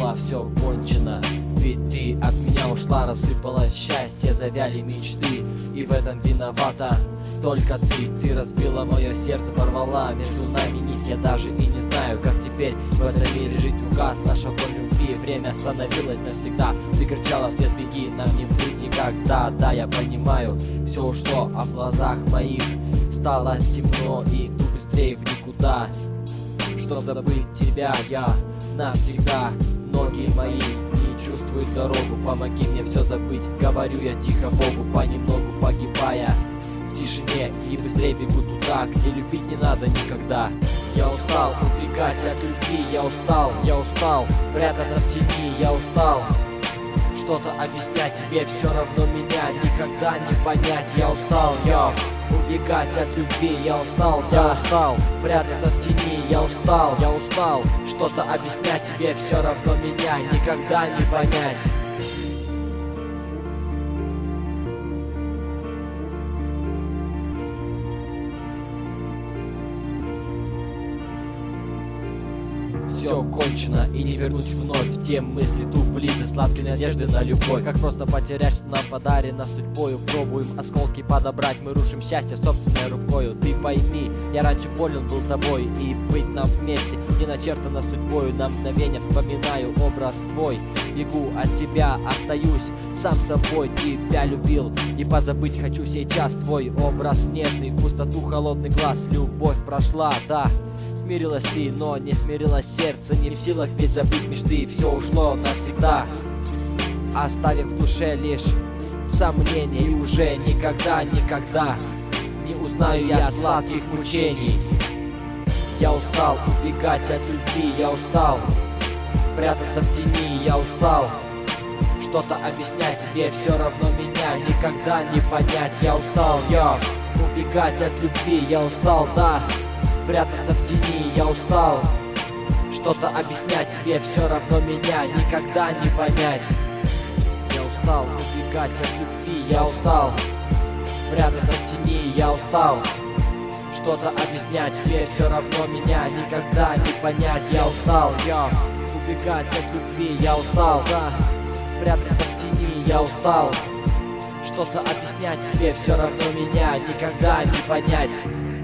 поняла, все кончено. Ведь ты от меня ушла, рассыпалось счастье, завяли мечты. И в этом виновата только ты разбила мое сердце, порвала между нами нить. Я даже и не знаю, как теперь в этом мире жить. Угас наш огонь любви, время остановилось навсегда. Ты кричала вслед: беги, нам не быть никогда. Да, я понимаю, все ушло, а в глазах моих стало темно, и иду быстрее в никуда. Чтоб забыть тебя, я навсегда. Ноги мои не чувствуют дорогу, помоги мне все забыть. Говорю я тихо Богу, понемногу погибая в тишине, и быстрее бегу туда, где любить не надо никогда. Я устал убегать от любви, я устал прятаться в тени, я устал что-то объяснять тебе, все равно меня никогда не понять. Я устал, убегать от любви, я устал прятаться в тени, я устал что-то объяснять тебе, все равно меня никогда не понять. Все кончено, и не вернуть вновь те мысли, ту близость, сладкой надежды на любовь. Как просто потерять, что нам подарено судьбою. Пробуем осколки подобрать, мы рушим счастье собственной рукою. Ты пойми, я раньше болен был тобой, и быть нам вместе не начертано судьбою. На мгновение вспоминаю образ твой, бегу от тебя, остаюсь сам собой. Тебя любил и позабыть хочу сейчас твой образ нежный, в пустоту холодный глаз. Любовь прошла, да, смирилась ты, но не смирилось сердце. Не в силах ведь забыть мечты, все ушло навсегда, оставив в душе лишь сомнения. И уже никогда не узнаю я сладких мучений. Я устал убегать от любви, я устал прятаться в тени, я устал что-то объяснять тебе, все равно меня никогда не понять. Я устал, убегать от любви, я устал, да, прятаться в тени, я устал что-то объяснять тебе, все равно меня никогда не понять. Я устал убегать от любви, я устал прятаться в тени, я устал что-то объяснять тебе, все равно меня никогда не понять. Я устал, убегать от любви, я устал, да, прятаться в тени, я устал что-то объяснять тебе, все равно меня никогда не понять.